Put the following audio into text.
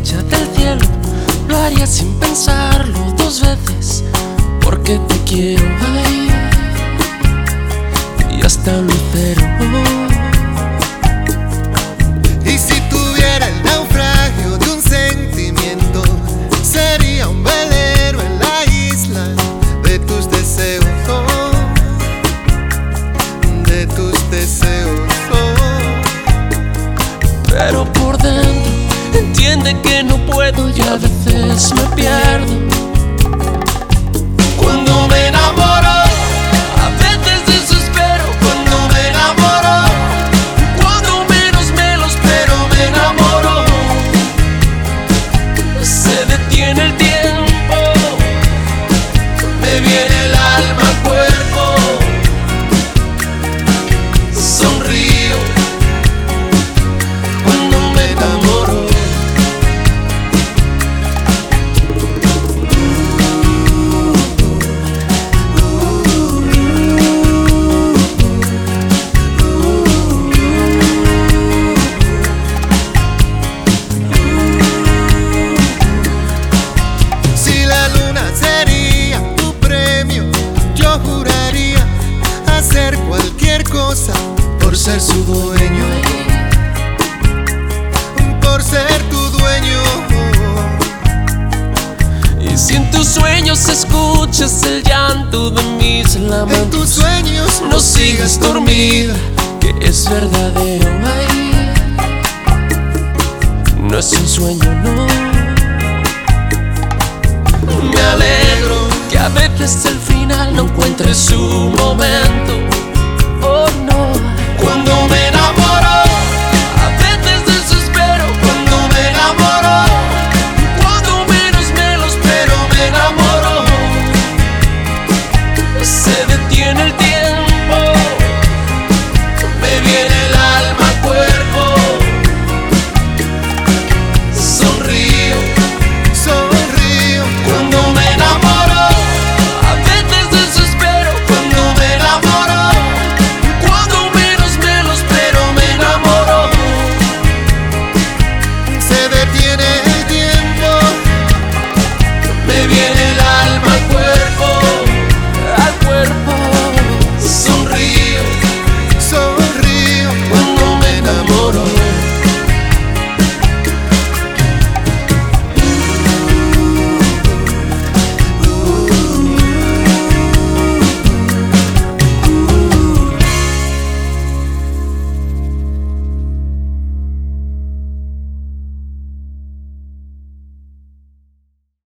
estrella del cielo. Lo haría sin pensarlo dos veces, porque te quiero, ay, y hasta un lucero. Y si tuviera el naufragio de un sentimiento, sería un velero en la isla de tus deseos, oh, de tus deseos, oh. Pero por dentro entiende que no puedo y a veces me pierdo. Cuando me enamoro, a veces desespero. Cuando me enamoro, cuando menos me lo espero, me enamoro. Se detiene el tiempo, me viene el alma al cuerpo. Sonrío cuando me enamoro. Si la luna sería tu premio, yo juraría hacer cualquier cosa por ser su dueño, por ser tu dueño. Y si en tus sueños escuchas el llanto de mis lamentos, En tus sueños no sigas dormida, que es verdadero, ay, no es un sueño, no. Me alegro que a veces el final no encuentre su momento.